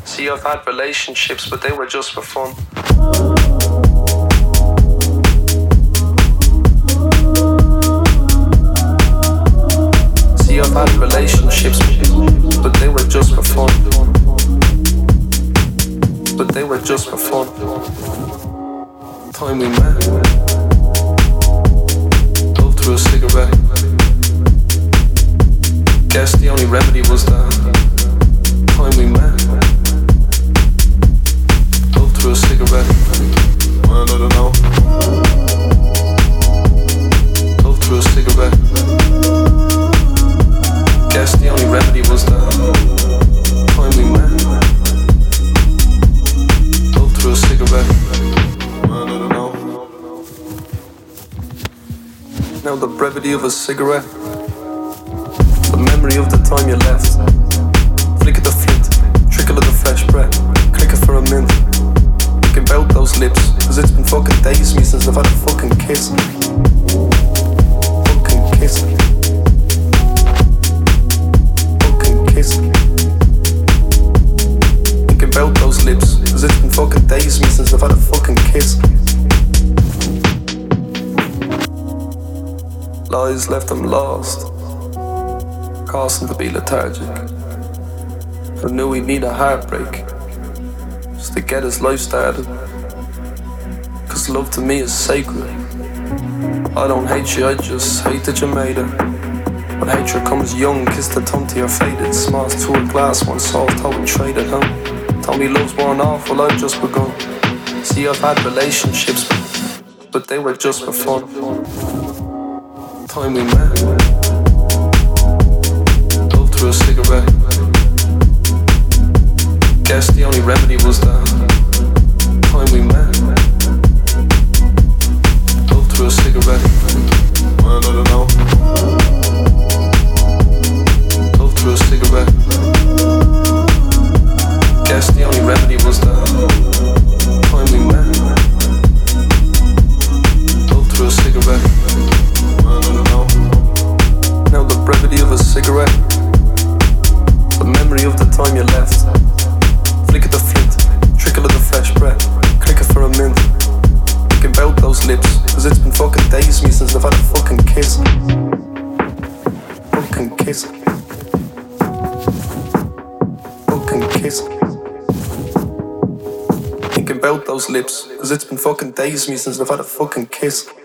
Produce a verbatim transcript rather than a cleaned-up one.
See, I've had relationships, but they were just for fun. See, I've had relationships, but they were just for fun. But they were just for fun. Time we met, love through a cigarette. Guess the only remedy was that time we met. Love through a cigarette. I don't know. Love through a cigarette. Guess the only remedy was that time we met. Love through a cigarette. I don't know. Now the brevity of a cigarette. Memory of the time you left. Flick of the flint, trickle of the fresh breath. Click it for a minute. Thinking about those lips, cause it's been fucking days me since I've had a fucking kiss. Fucking kiss. Fucking kiss. Thinking about those lips, cause it's been fucking days me since I've had a fucking kiss. Lies left them lost, caused him to be lethargic. I knew he'd need a heartbreak just to get his life started. Cause love to me is sacred. I don't hate you, I just hate that you made it. But hatred comes young, kiss the tongue to your faded. Smiles to a glass, one soul told traded home. Told me love's worn off, well I've just begun. See, I've had relationships, but they were just for fun. Time we met, through a cigarette. Guess the only remedy was that time we met. Love through a cigarette. I don't know. Love through a cigarette. Guess the only remedy was that time we met. Love through a cigarette. I don't know. Now the brevity of a cigarette. The memory of the time you left. Flick of the flint, trickle of the fresh breath. Click it for a minute. Thinking about those lips, cause it's been fucking days me since I've had a fucking kiss. Fucking kiss. Fucking kiss. Thinking about those lips, cause it's been fucking days me since I've had a fucking kiss.